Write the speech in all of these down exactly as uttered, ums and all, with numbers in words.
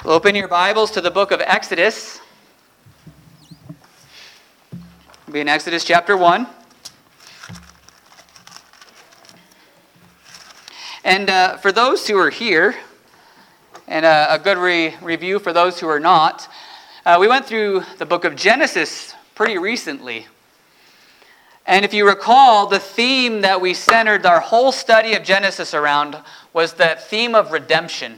Open your Bibles to the book of Exodus. It'll be in Exodus chapter one. And uh, for those who are here, and uh, a good re- review for those who are not, uh, we went through the book of Genesis pretty recently. And if you recall, the theme that we centered our whole study of Genesis around was that theme of redemption.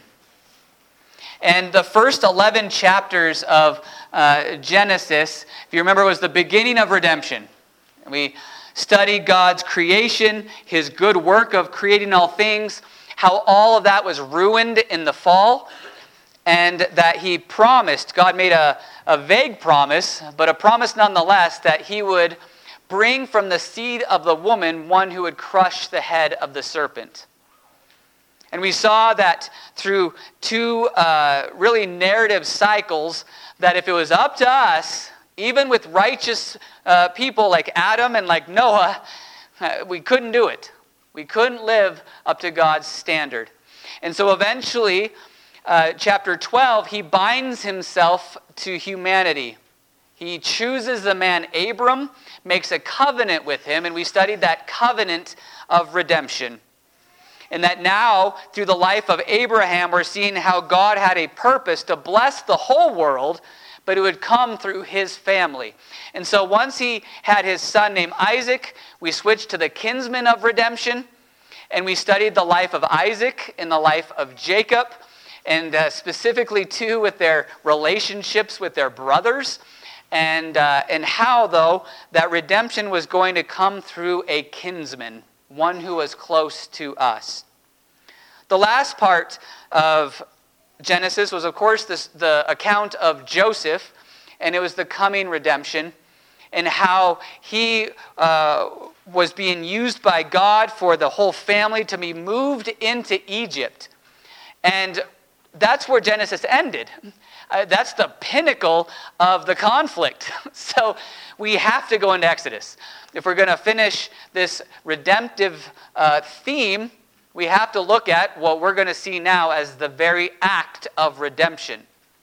And the first eleven chapters of uh, Genesis, if you remember, was the beginning of redemption. We studied God's creation, His good work of creating all things, how all of that was ruined in the fall, and that He promised, God made a, a vague promise, but a promise nonetheless, that He would bring from the seed of the woman one who would crush the head of the serpent. And we saw that through two uh, really narrative cycles, that if it was up to us, even with righteous uh, people like Adam and like Noah, uh, we couldn't do it. We couldn't live up to God's standard. And so eventually, uh, chapter twelve, He binds Himself to humanity. He chooses the man Abram, makes a covenant with him, and we studied that covenant of redemption. And that now, through the life of Abraham, we're seeing how God had a purpose to bless the whole world, but it would come through his family. And so once he had his son named Isaac, we switched to the kinsman of redemption, and we studied the life of Isaac and the life of Jacob, and uh, specifically, too, with their relationships with their brothers, and, uh, and how, though, that redemption was going to come through a kinsman, one who was close to us. The last part of Genesis was, of course, this, the account of Joseph, and it was the coming redemption, and how he uh, was being used by God for the whole family to be moved into Egypt. And that's where Genesis ended. Uh, that's the pinnacle of the conflict. So we have to go into Exodus. If we're going to finish this redemptive uh, theme, we have to look at what we're going to see now as the very act of redemption.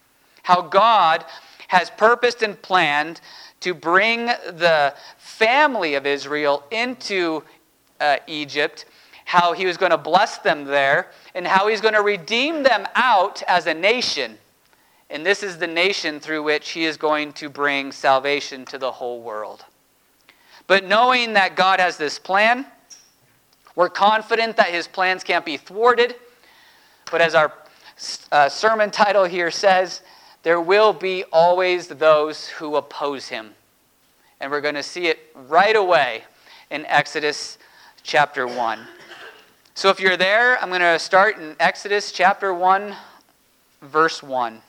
How God has purposed and planned to bring the family of Israel into uh, Egypt, how He was going to bless them there, and how He's going to redeem them out as a nation. And this is the nation through which He is going to bring salvation to the whole world. But knowing that God has this plan, we're confident that His plans can't be thwarted. But as our uh, sermon title here says, there will be always those who oppose Him. And we're going to see it right away in Exodus chapter one. So if you're there, I'm going to start in Exodus chapter one, verse one.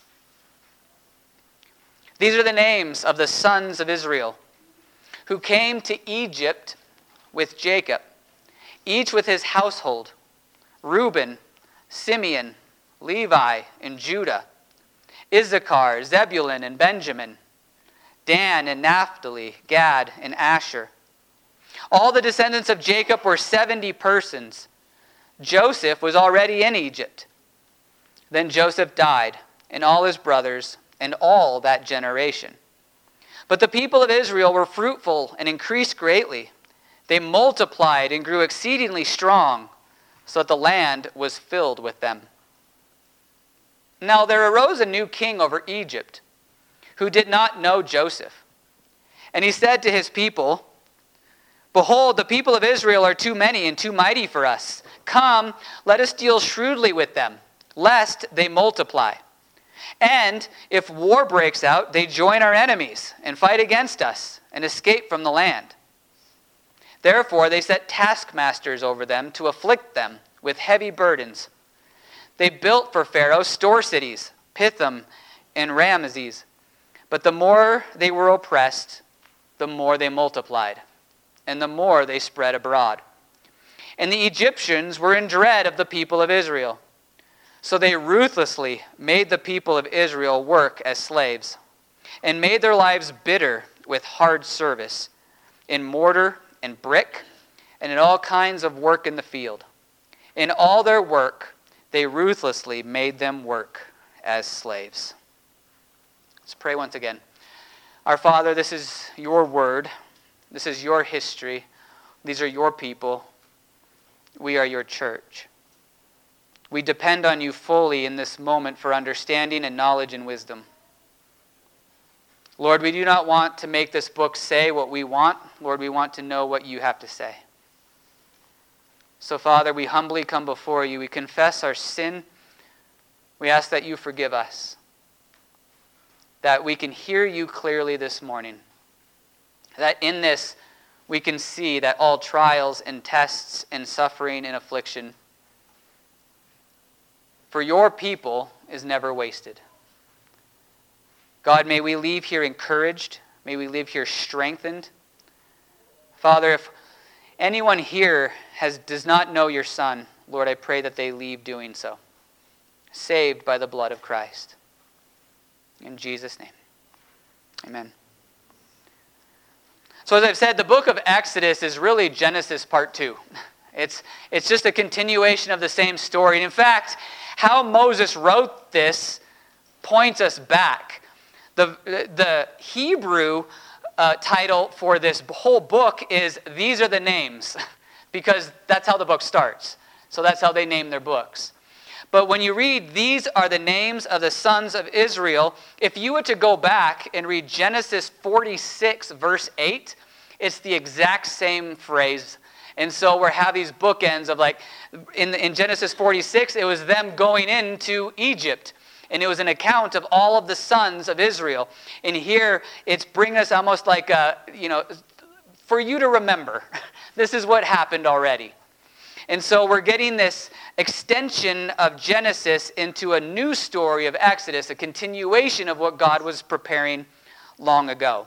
These are the names of the sons of Israel who came to Egypt with Jacob, each with his household: Reuben, Simeon, Levi, and Judah; Issachar, Zebulun, and Benjamin; Dan and Naphtali, Gad, and Asher. All the descendants of Jacob were seventy persons. Joseph was already in Egypt. Then Joseph died, and all his brothers, and all that generation. But the people of Israel were fruitful and increased greatly. They multiplied and grew exceedingly strong, so that the land was filled with them. Now there arose a new king over Egypt, who did not know Joseph. And he said to his people, "Behold, the people of Israel are too many and too mighty for us. Come, let us deal shrewdly with them, lest they multiply. And if war breaks out, they join our enemies and fight against us and escape from the land." Therefore they set taskmasters over them to afflict them with heavy burdens. They built for Pharaoh store cities, Pithom and Ramesses. But the more they were oppressed, the more they multiplied, and the more they spread abroad. And the Egyptians were in dread of the people of Israel. So they ruthlessly made the people of Israel work as slaves, and made their lives bitter with hard service, in mortar and brick, and in all kinds of work in the field. In all their work, they ruthlessly made them work, as slaves. Let's pray once again. Our Father, this is your word. This is your history. These are your people. We are your church. We depend on you fully in this moment for understanding and knowledge and wisdom. Lord, we do not want to make this book say what we want. Lord, we want to know what you have to say. So, Father, we humbly come before you. We confess our sin. We ask that you forgive us, that we can hear you clearly this morning, that in this we can see that all trials and tests and suffering and affliction for your people is never wasted. God, may we leave here encouraged. May we leave here strengthened. Father, if anyone here has does not know your Son, Lord, I pray that they leave doing so, saved by the blood of Christ. In Jesus' name, amen. So as I've said, the book of Exodus is really Genesis part two. It's, it's just a continuation of the same story. And in fact, how Moses wrote this points us back. The, the Hebrew uh, title for this whole book is These Are the Names, because that's how the book starts. So that's how they name their books. But when you read, these are the names of the sons of Israel, if you were to go back and read Genesis forty-six, verse eight, it's the exact same phrase. And so we have these bookends of like, in, in Genesis forty-six, it was them going into Egypt. And it was an account of all of the sons of Israel. And here, it's bringing us almost like, a, you know, for you to remember. This is what happened already. And so we're getting this extension of Genesis into a new story of Exodus, a continuation of what God was preparing long ago.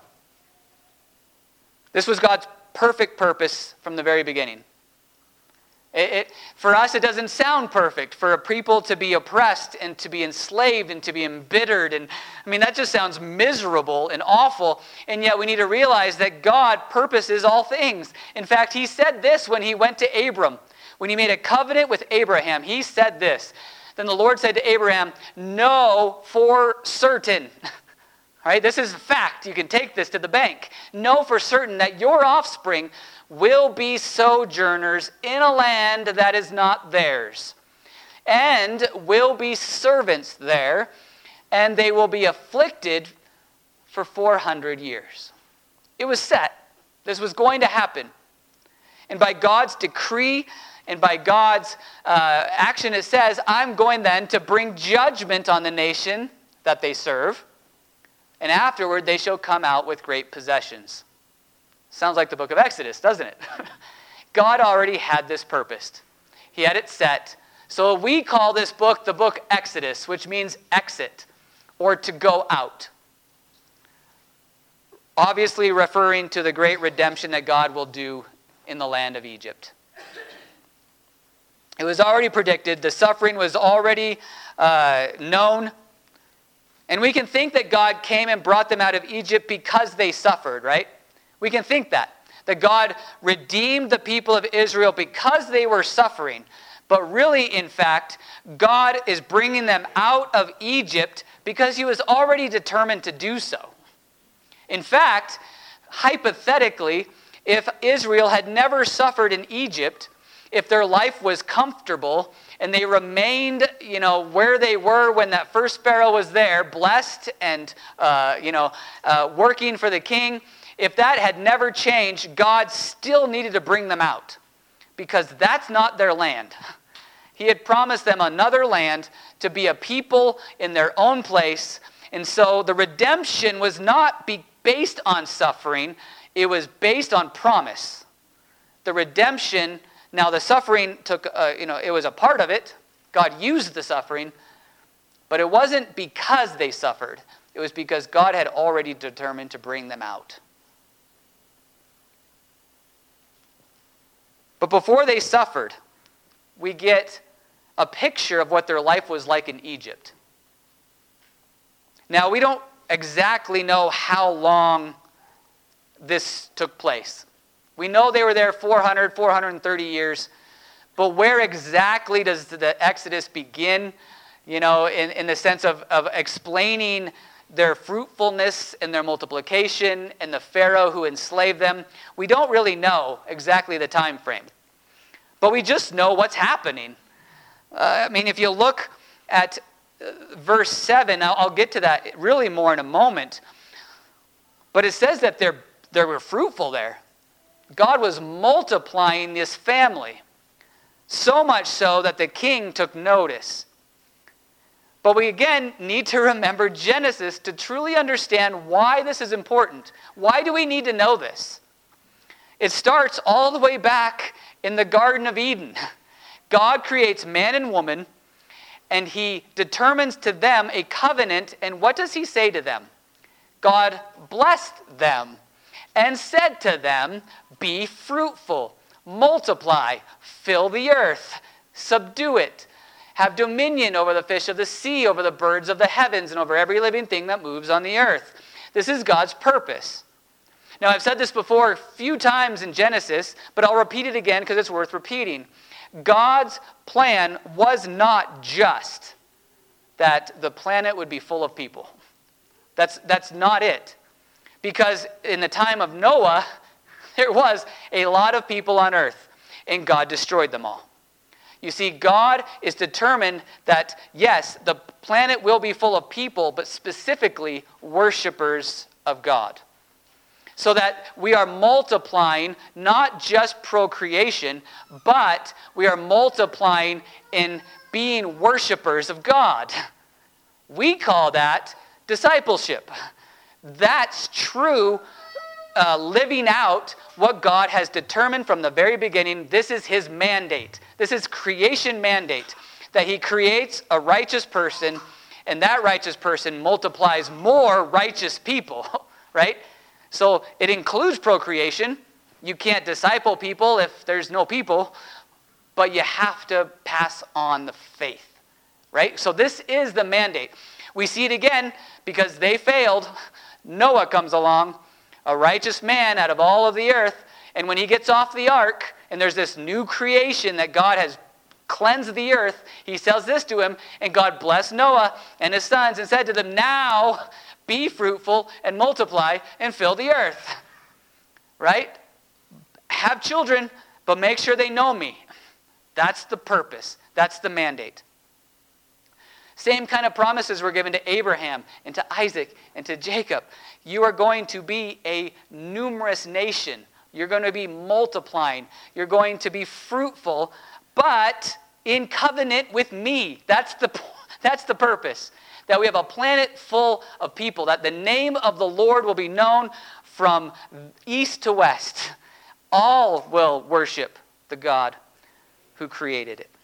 This was God's perfect purpose from the very beginning. It, it, for us, it doesn't sound perfect for a people to be oppressed and to be enslaved and to be embittered. And I mean, that just sounds miserable and awful. And yet we need to realize that God purposes all things. In fact, he said this when he went to Abram. When he made a covenant with Abraham, he said this. Then the Lord said to Abraham, know for certain. All right, this is a fact. You can take this to the bank. Know for certain that your offspring will be sojourners in a land that is not theirs, and will be servants there, and they will be afflicted for four hundred years. It was set. This was going to happen. And by God's decree and by God's uh, action, it says, I'm going then to bring judgment on the nation that they serve, and afterward they shall come out with great possessions. Sounds like the book of Exodus, doesn't it? God already had this purposed. He had it set. So we call this book the book Exodus, which means exit, or to go out. Obviously referring to the great redemption that God will do in the land of Egypt. It was already predicted. The suffering was already uh, known. And we can think that God came and brought them out of Egypt because they suffered, right? We can think that. That God redeemed the people of Israel because they were suffering. But really, in fact, God is bringing them out of Egypt because he was already determined to do so. In fact, hypothetically, if Israel had never suffered in Egypt, if their life was comfortable and they remained, you know, where they were when that first Pharaoh was there, blessed and, uh, you know, uh, working for the king, if that had never changed, God still needed to bring them out because that's not their land. He had promised them another land to be a people in their own place. And so the redemption was not be based on suffering. It was based on promise. The redemption, now the suffering took, uh, you know, it was a part of it. God used the suffering. But it wasn't because they suffered. It was because God had already determined to bring them out. But before they suffered, we get a picture of what their life was like in Egypt. Now, we don't exactly know how long this took place. We know they were there four hundred, four hundred thirty years, but where exactly does the Exodus begin? you know, in, in the sense of, of explaining their fruitfulness and their multiplication and the Pharaoh who enslaved them. We don't really know exactly the time frame, but we just know what's happening. Uh, I mean, if you look at uh, verse seven, I'll, I'll get to that really more in a moment, but it says that they're, they were fruitful there. God was multiplying this family, so much so that the king took notice. But we again need to remember Genesis to truly understand why this is important. Why do we need to know this? It starts all the way back in the Garden of Eden. God creates man and woman, and he determines to them a covenant. And what does he say to them? God blessed them and said to them, "Be fruitful, multiply, fill the earth, subdue it. Have dominion over the fish of the sea, over the birds of the heavens, and over every living thing that moves on the earth." This is God's purpose. Now, I've said this before a few times in Genesis, but I'll repeat it again because it's worth repeating. God's plan was not just that the planet would be full of people. That's, that's not it. Because in the time of Noah, there was a lot of people on earth, and God destroyed them all. You see, God is determined that, yes, the planet will be full of people, but specifically worshipers of God. So that we are multiplying, not just procreation, but we are multiplying in being worshipers of God. We call that discipleship. That's true uh, living out what God has determined from the very beginning. This is his mandate. This is creation mandate, that he creates a righteous person, and that righteous person multiplies more righteous people, right? So it includes procreation. You can't disciple people if there's no people, but you have to pass on the faith, right? So this is the mandate. We see it again because they failed. Noah comes along, a righteous man out of all of the earth, and when he gets off the ark, and there's this new creation that God has cleansed the earth, he says this to him, and God blessed Noah and his sons and said to them, "Now be fruitful and multiply and fill the earth." Right? Have children, but make sure they know me. That's the purpose. That's the mandate. Same kind of promises were given to Abraham and to Isaac and to Jacob. You are going to be a numerous nation. You're going to be multiplying. You're going to be fruitful, but in covenant with me. That's the, that's the purpose. That we have a planet full of people. That the name of the Lord will be known from east to west. All will worship the God who created it.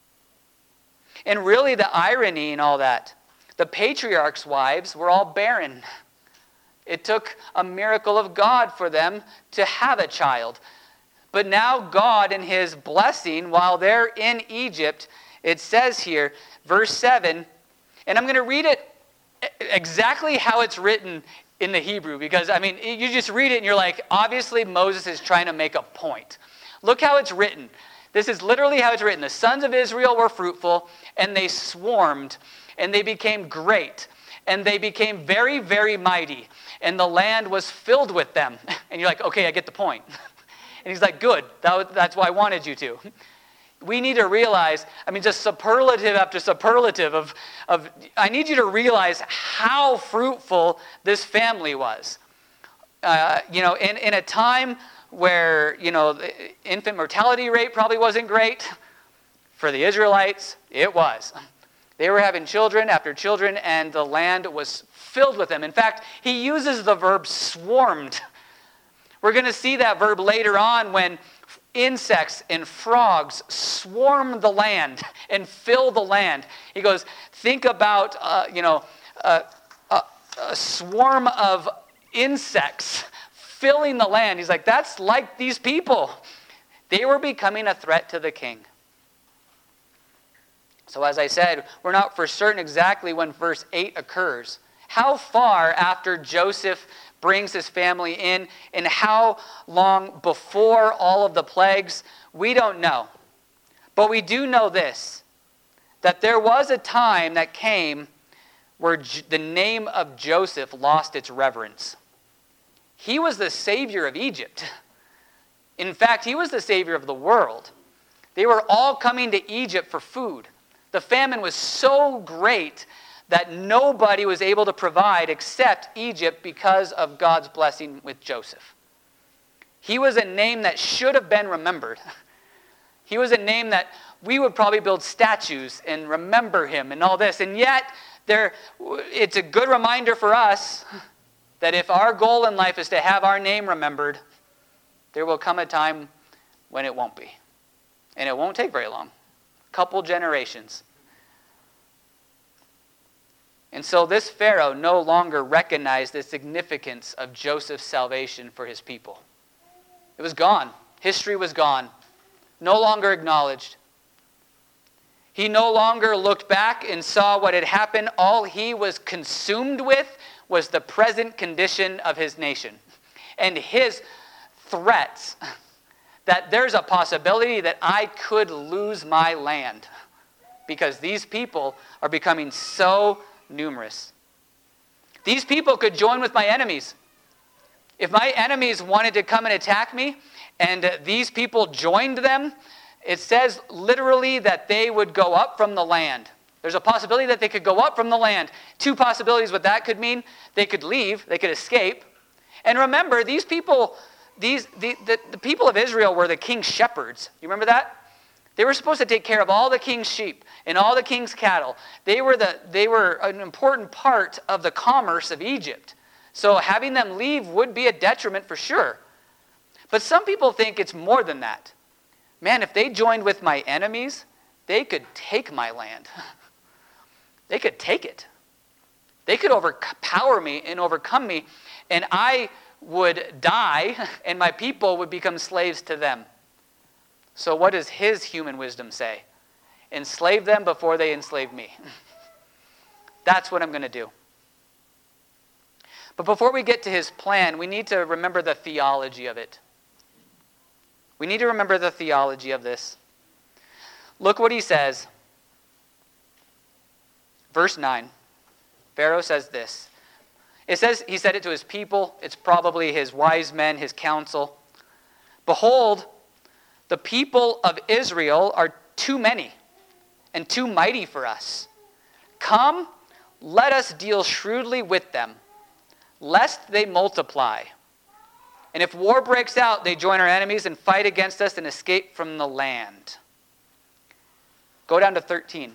And really the irony in all that, the patriarchs' wives were all barren. It took a miracle of God for them to have a child. But now God, in his blessing, while they're in Egypt, it says here, verse seven, and I'm going to read it exactly how it's written in the Hebrew, because, I mean, you just read it and you're like, obviously Moses is trying to make a point. Look how it's written. This is literally how it's written. The sons of Israel were fruitful, and they swarmed, and they became great, and they became very, very mighty, and the land was filled with them. And you're like, okay, I get the point. And he's like, good, that, that's why I wanted you to. We need to realize, I mean, just superlative after superlative of, of, I need you to realize how fruitful this family was. Uh, you know, in, in a time where, you know, the infant mortality rate probably wasn't great. For the Israelites, it was. They were having children after children, and the land was filled with them. In fact, he uses the verb swarmed. We're going to see that verb later on when insects and frogs swarm the land and fill the land. He goes, think about, uh, you know, uh, a, a swarm of insects filling the land. He's like, that's like these people. They were becoming a threat to the king. So as I said, we're not for certain exactly when verse eight occurs. How far after Joseph brings his family in, and how long before all of the plagues, we don't know. But we do know this, that there was a time that came where J- the name of Joseph lost its reverence. He was the savior of Egypt. In fact, he was the savior of the world. They were all coming to Egypt for food. The famine was so great that nobody was able to provide except Egypt because of God's blessing with Joseph. He was a name that should have been remembered. He was a name that we would probably build statues and remember him and all this. And yet, there, it's a good reminder for us that if our goal in life is to have our name remembered, there will come a time when it won't be. And it won't take very long. A couple generations. And so this Pharaoh no longer recognized the significance of Joseph's salvation for his people. It was gone. History was gone. No longer acknowledged. He no longer looked back and saw what had happened. All he was consumed with was the present condition of his nation and his threats that there's a possibility that I could lose my land because these people are becoming so numerous. These people could join with my enemies. If my enemies wanted to come and attack me and these people joined them, it says literally that they would go up from the land. There's a possibility that they could go up from the land. Two possibilities what that could mean. They could leave. They could escape. And remember, these people, these the, the, the people of Israel were the king's shepherds. You remember that? They were supposed to take care of all the king's sheep and all the king's cattle. They were, the, they were an important part of the commerce of Egypt. So having them leave would be a detriment for sure. But some people think it's more than that. Man, if they joined with my enemies, they could take my land. They could take it. They could overpower me and overcome me, and I would die, and my people would become slaves to them. So what does his human wisdom say? Enslave them before they enslave me. That's what I'm going to do. But before we get to his plan, we need to remember the theology of it. We need to remember the theology of this. Look what he says. Verse nine. Pharaoh says this. It says he said it to his people. It's probably his wise men, his council. Behold, the people of Israel are too many and too mighty for us. Come, let us deal shrewdly with them, lest they multiply. And if war breaks out, they join our enemies and fight against us and escape from the land. Go down to thirteen.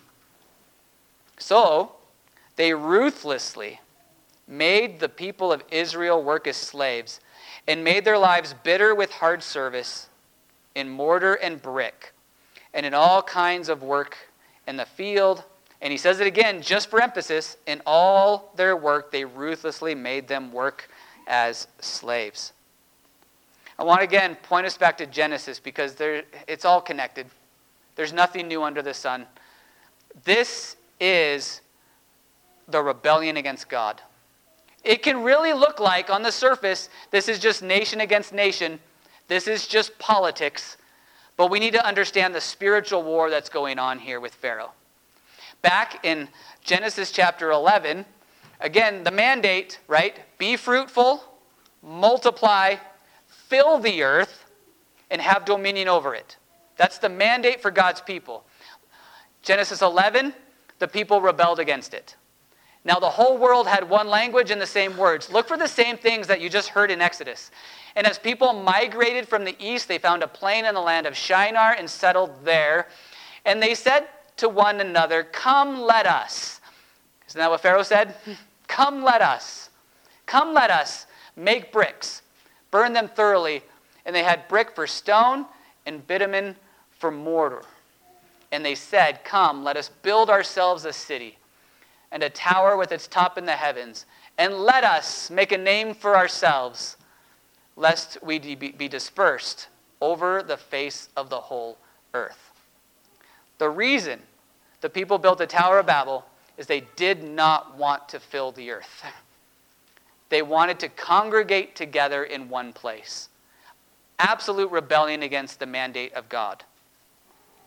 So they ruthlessly made the people of Israel work as slaves and made their lives bitter with hard service in mortar and brick and in all kinds of work in the field. And he says it again, just for emphasis, in all their work they ruthlessly made them work as slaves. I want to again point us back to Genesis because there, it's all connected. There's nothing new under the sun. This is the rebellion against God. It can really look like, on the surface, this is just nation against nation. This is just politics. But we need to understand the spiritual war that's going on here with Pharaoh. Back in Genesis chapter eleven, again, the mandate, right? Be fruitful, multiply, fill the earth, and have dominion over it. That's the mandate for God's people. Genesis eleven, the people rebelled against it. Now the whole world had one language and the same words. Look for the same things that you just heard in Exodus. And as people migrated from the east, they found a plain in the land of Shinar and settled there. And they said to one another, come let us. Isn't that what Pharaoh said? Come let us. Come let us make bricks. Burn them thoroughly. And they had brick for stone and bitumen for mortar. And they said, come, let us build ourselves a city and a tower with its top in the heavens. And let us make a name for ourselves, lest we be dispersed over the face of the whole earth. The reason the people built the Tower of Babel is they did not want to fill the earth. They wanted to congregate together in one place. Absolute rebellion against the mandate of God.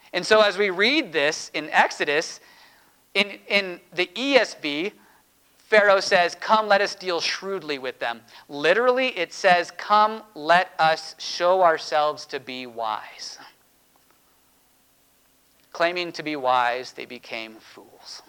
And so as we read this in Exodus, in, in the E S V, Pharaoh says, "Come, let us deal shrewdly with them." Literally, it says, "Come, let us show ourselves to be wise." Claiming to be wise, they became fools.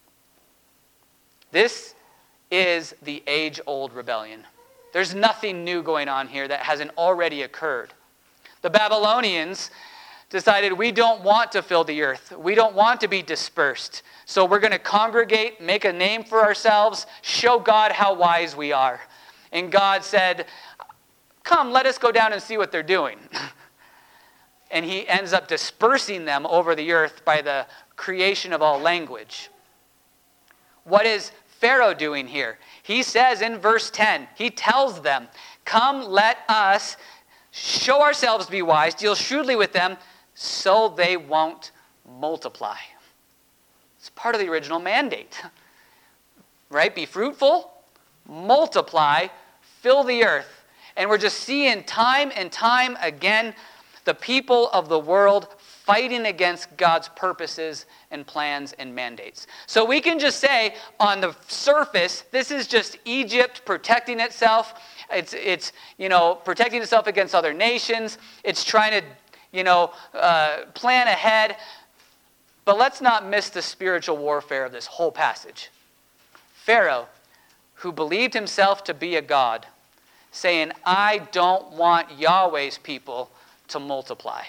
This is the age-old rebellion. There's nothing new going on here that hasn't already occurred. The Babylonians decided, we don't want to fill the earth. We don't want to be dispersed. So we're going to congregate, make a name for ourselves, show God how wise we are. And God said, "Come, let us go down and see what they're doing." And he ends up dispersing them over the earth by the creation of all language. What is Pharaoh doing here? He says in verse ten, he tells them, "Come, let us show ourselves to be wise, deal shrewdly with them, so they won't multiply." It's part of the original mandate. Right? Be fruitful, multiply, fill the earth. And we're just seeing time and time again the people of the world fighting against God's purposes and plans and mandates. So we can just say on the surface, this is just Egypt protecting itself. It's, it's you know, protecting itself against other nations. It's trying to, you know, uh, plan ahead. But let's not miss the spiritual warfare of this whole passage. Pharaoh, who believed himself to be a god, saying, "I don't want Yahweh's people to multiply."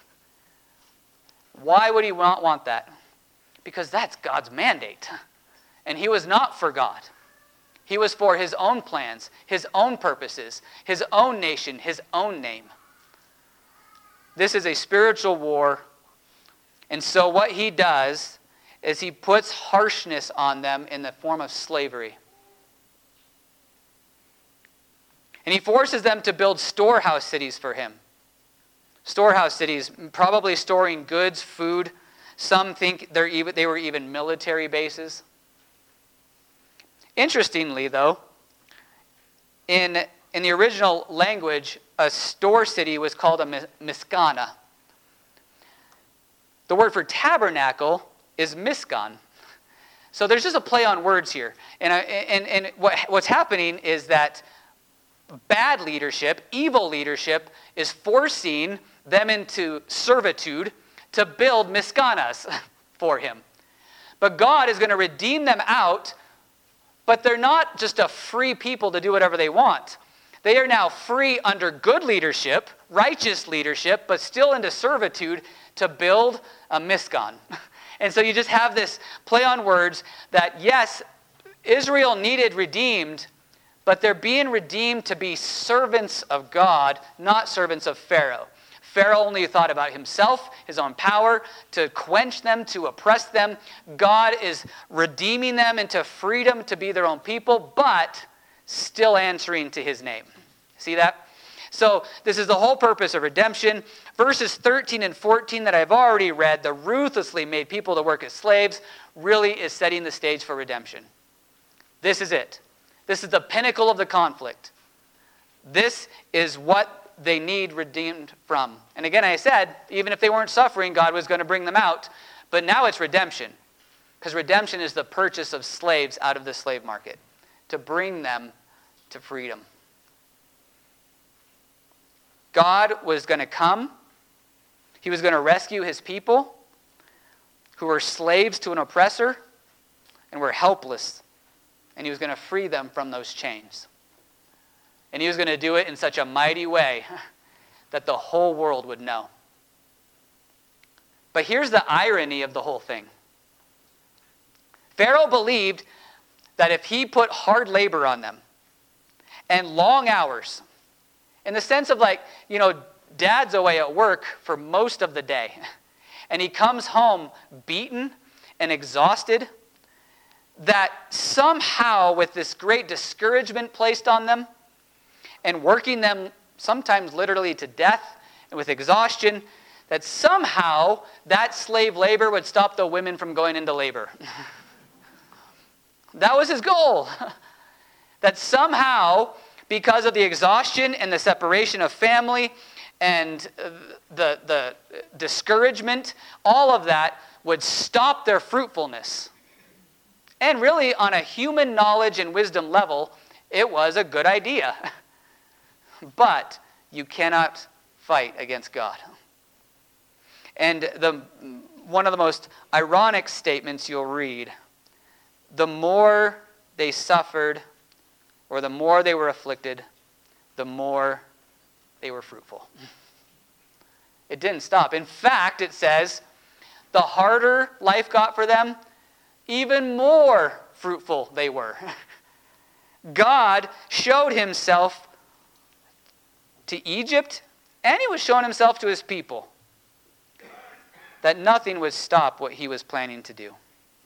Why would he not want that? Because that's God's mandate. And he was not for God. He was for his own plans, his own purposes, his own nation, his own name. This is a spiritual war. And so what he does is he puts harshness on them in the form of slavery. And he forces them to build storehouse cities for him. Storehouse cities, probably storing goods, food. Some think they're even, they were even military bases. Interestingly, though, in, in the original language, a store city was called a miskana. The word for tabernacle is miskan. So there's just a play on words here. And, and, and what, what's happening is that bad leadership, evil leadership, is forcing them into servitude to build miskanas for him. But God is going to redeem them out, but they're not just a free people to do whatever they want. They are now free under good leadership, righteous leadership, but still into servitude to build a miskan. And so you just have this play on words that, yes, Israel needed redeemed, but they're being redeemed to be servants of God, not servants of Pharaoh. Pharaoh only thought about himself, his own power, to quench them, to oppress them. God is redeeming them into freedom to be their own people, but still answering to his name. See that? So this is the whole purpose of redemption. Verses thirteen and fourteen that I've already read, the ruthlessly made people to work as slaves, really is setting the stage for redemption. This is it. This is the pinnacle of the conflict. This is what they need redeemed from. And again, I said, even if they weren't suffering, God was going to bring them out. But now it's redemption. Because redemption is the purchase of slaves out of the slave market. To bring them to freedom. God was going to come. He was going to rescue his people who were slaves to an oppressor and were helpless. And he was going to free them from those chains. And he was going to do it in such a mighty way that the whole world would know. But here's the irony of the whole thing. Pharaoh believed that if he put hard labor on them and long hours, in the sense of like, you know, dad's away at work for most of the day, and he comes home beaten and exhausted, that somehow with this great discouragement placed on them, and working them sometimes literally to death and with exhaustion, that somehow that slave labor would stop the women from going into labor. That was his goal. That somehow, because of the exhaustion and the separation of family and the, the discouragement, all of that would stop their fruitfulness. And really, on a human knowledge and wisdom level, it was a good idea. But you cannot fight against God. And the one of the most ironic statements you'll read, the more they suffered, or the more they were afflicted, the more they were fruitful. It didn't stop. In fact, it says, the harder life got for them, even more fruitful they were. God showed himself to Egypt, and he was showing himself to his people, that nothing would stop what he was planning to do.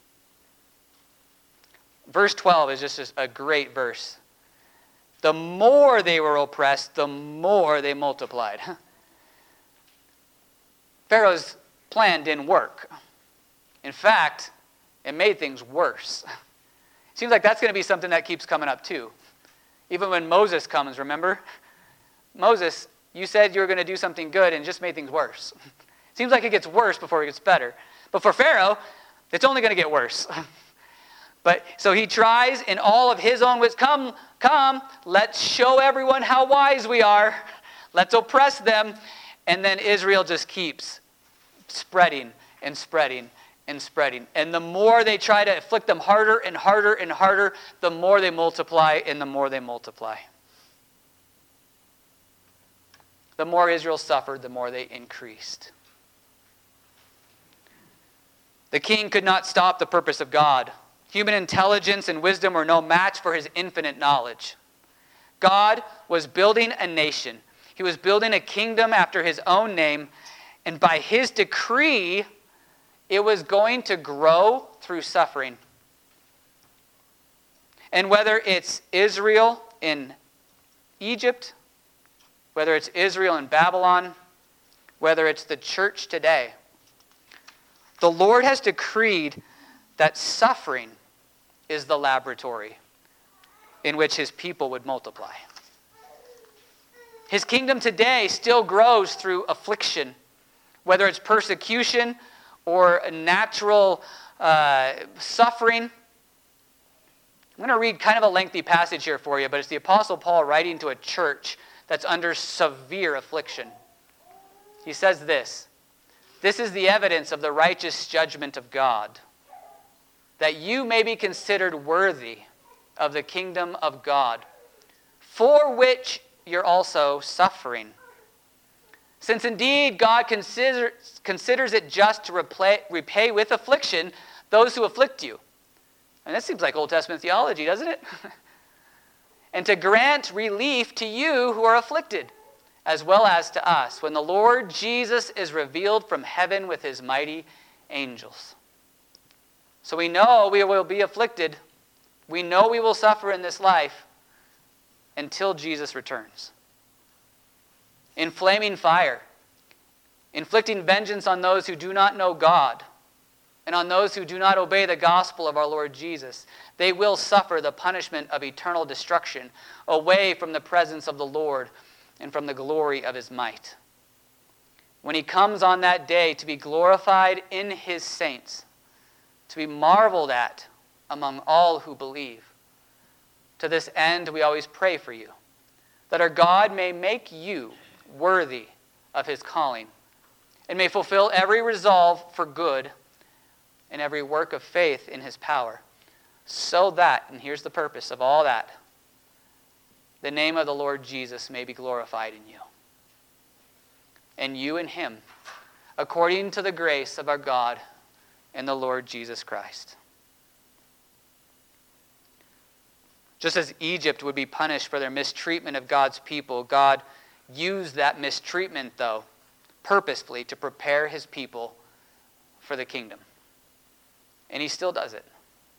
Verse twelve is just a great verse. The more they were oppressed, the more they multiplied. Pharaoh's plan didn't work. In fact, it made things worse. It seems like that's going to be something that keeps coming up too. Even when Moses comes, remember? Moses, you said you were going to do something good and just made things worse. It seems like it gets worse before it gets better. But for Pharaoh, it's only going to get worse. But so he tries in all of his own ways. Come, come, let's show everyone how wise we are. Let's oppress them. And then Israel just keeps spreading and spreading and spreading. And the more they try to afflict them harder and harder and harder, the more they multiply and the more they multiply. The more Israel suffered, the more they increased. The king could not stop the purpose of God. Human intelligence and wisdom were no match for his infinite knowledge. God was building a nation. He was building a kingdom after his own name, and by his decree, it was going to grow through suffering. And whether it's Israel in Egypt, whether it's Israel in Babylon, whether it's the church today, the Lord has decreed that suffering is the laboratory in which his people would multiply. His kingdom today still grows through affliction, whether it's persecution or natural uh, suffering. I'm going to read kind of a lengthy passage here for you, but it's the Apostle Paul writing to a church that's under severe affliction. He says this, "This is the evidence of the righteous judgment of God, that you may be considered worthy of the kingdom of God, for which you're also suffering. Since indeed God consider, considers it just to repay, repay with affliction those who afflict you." And that seems like Old Testament theology, doesn't it? "And to grant relief to you who are afflicted, as well as to us, when the Lord Jesus is revealed from heaven with his mighty angels." So we know we will be afflicted. We know we will suffer in this life until Jesus returns. In flaming fire, inflicting vengeance on those who do not know God and on those who do not obey the gospel of our Lord Jesus, they will suffer the punishment of eternal destruction away from the presence of the Lord and from the glory of his might. When he comes on that day to be glorified in his saints, to be marveled at among all who believe. To this end, we always pray for you, that our God may make you worthy of his calling, and may fulfill every resolve for good and every work of faith in his power, so that, and here's the purpose of all that, the name of the Lord Jesus may be glorified in you, and you in him, according to the grace of our God and the Lord Jesus Christ. Just as Egypt would be punished for their mistreatment of God's people, God used that mistreatment, though, purposefully to prepare his people for the kingdom. And he still does it.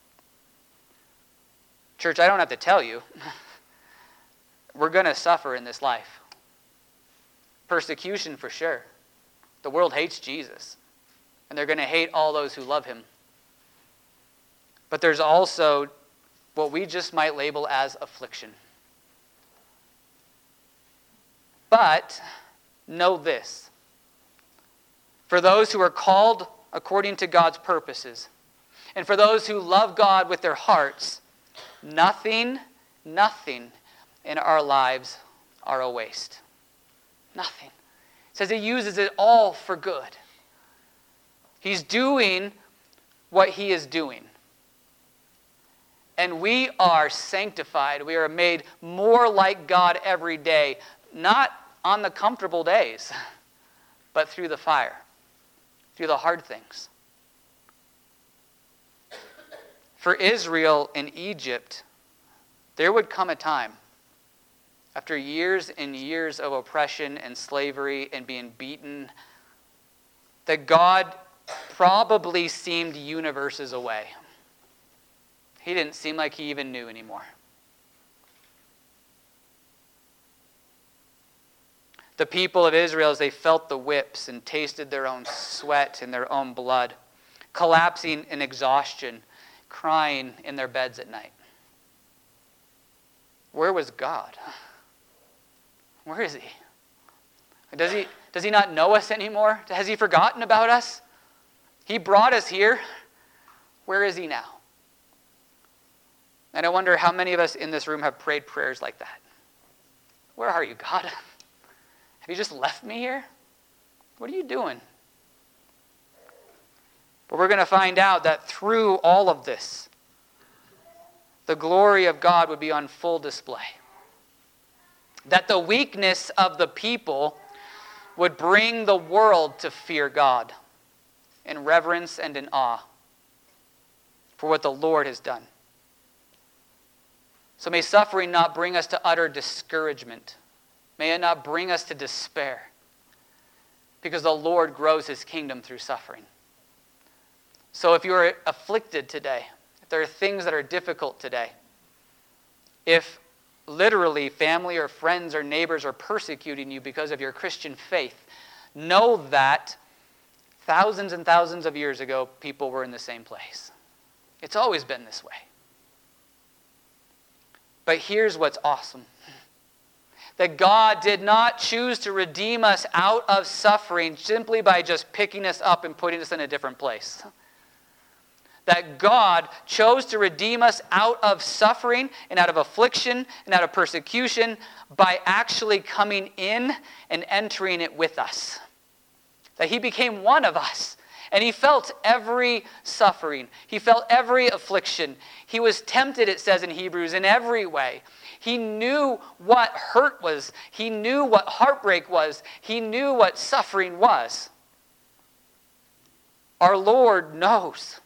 Church, I don't have to tell you, we're going to suffer in this life. Persecution for sure. The world hates Jesus, and they're going to hate all those who love him. But there's also what we just might label as affliction. But know this. For those who are called according to God's purposes, and for those who love God with their hearts, nothing, nothing in our lives are a waste. Nothing. It says he uses it all for good. He's doing what he is doing. And we are sanctified. We are made more like God every day, not on the comfortable days, but through the fire, through the hard things. For Israel in Egypt, there would come a time, after years and years of oppression and slavery and being beaten, that God probably seemed universes away. He didn't seem like he even knew anymore. The people of Israel, as they felt the whips and tasted their own sweat and their own blood, collapsing in exhaustion, crying in their beds at night. Where was God? Where is he? Does he, does he not know us anymore? Has he forgotten about us? He brought us here. Where is he now? And I wonder how many of us in this room have prayed prayers like that. Where are you, God? Have you just left me here? What are you doing? But we're going to find out that through all of this, the glory of God would be on full display. That the weakness of the people would bring the world to fear God in reverence and in awe for what the Lord has done. So may suffering not bring us to utter discouragement. May it not bring us to despair, because the Lord grows his kingdom through suffering. So if you are afflicted today, if there are things that are difficult today, if literally family or friends or neighbors are persecuting you because of your Christian faith, know that thousands and thousands of years ago, people were in the same place. It's always been this way. But here's what's awesome. That God did not choose to redeem us out of suffering simply by just picking us up and putting us in a different place. That God chose to redeem us out of suffering and out of affliction and out of persecution by actually coming in and entering it with us. That he became one of us. And he felt every suffering. He felt every affliction. He was tempted, it says in Hebrews, in every way. He knew what hurt was. He knew what heartbreak was. He knew what suffering was. Our Lord knows.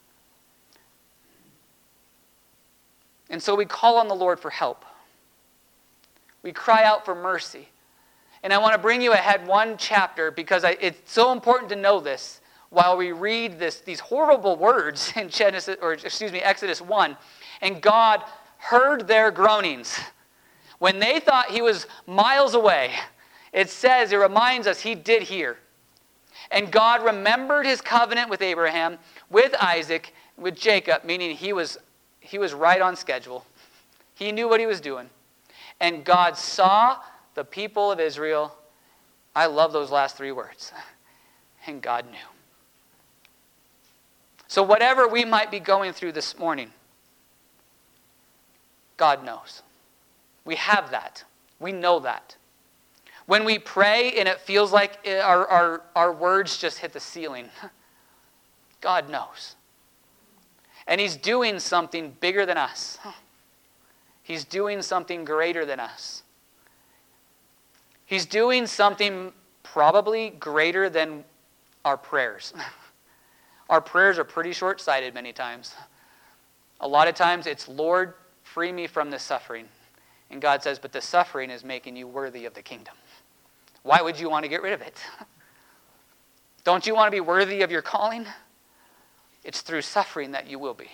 And so we call on the Lord for help. We cry out for mercy. And I want to bring you ahead one chapter because I, it's so important to know this. While we read this, these horrible words in Genesis, or excuse me, Exodus one, and God heard their groanings. When they thought he was miles away, it says, it reminds us he did hear. And God remembered his covenant with Abraham, with Isaac, with Jacob, meaning he was, he was right on schedule. He knew what he was doing. And God saw the people of Israel. I love those last three words. And God knew. So whatever we might be going through this morning, God knows. We have that. We know that. When we pray and it feels like our, our, our words just hit the ceiling, God knows. And he's doing something bigger than us. He's doing something greater than us. He's doing something probably greater than our prayers. Our prayers are pretty short-sighted many times. A lot of times it's, Lord, free me from this suffering. And God says, but the suffering is making you worthy of the kingdom. Why would you want to get rid of it? Don't you want to be worthy of your calling? It's through suffering that you will be.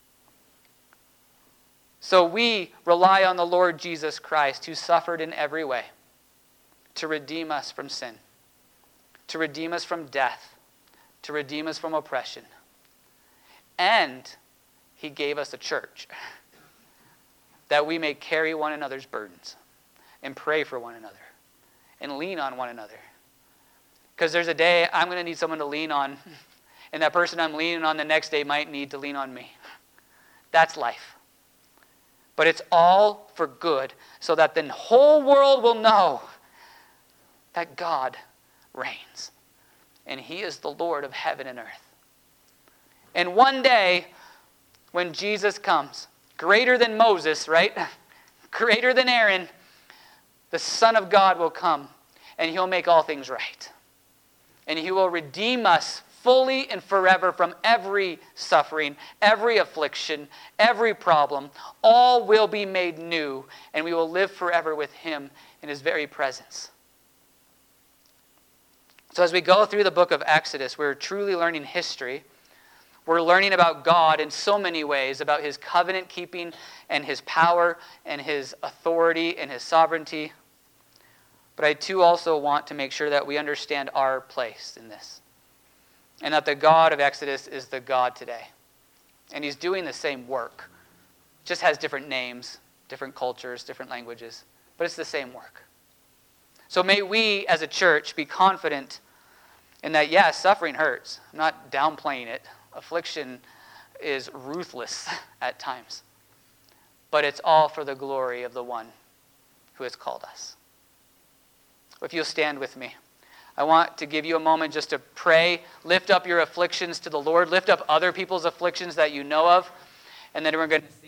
So we rely on the Lord Jesus Christ, who suffered in every way to redeem us from sin, to redeem us from death, to redeem us from oppression. And he gave us a church that we may carry one another's burdens and pray for one another and lean on one another. Because there's a day I'm going to need someone to lean on, and that person I'm leaning on the next day might need to lean on me. That's life. But it's all for good, so that the whole world will know that God reigns, and he is the Lord of heaven and earth. And one day, when Jesus comes, greater than Moses, right? Greater than Aaron, the Son of God will come, and he'll make all things right. And he will redeem us fully and forever from every suffering, every affliction, every problem. All will be made new, and we will live forever with him in his very presence. So as we go through the book of Exodus, we're truly learning history. We're learning about God in so many ways, about his covenant keeping and his power and his authority and his sovereignty. But I too also want to make sure that we understand our place in this. And that the God of Exodus is the God today. And he's doing the same work. Just has different names, different cultures, different languages. But it's the same work. So may we as a church be confident in that, yes, suffering hurts. I'm not downplaying it. Affliction is ruthless at times. But it's all for the glory of the one who has called us. If you'll stand with me, I want to give you a moment just to pray, lift up your afflictions to the Lord, lift up other people's afflictions that you know of, and then we're going to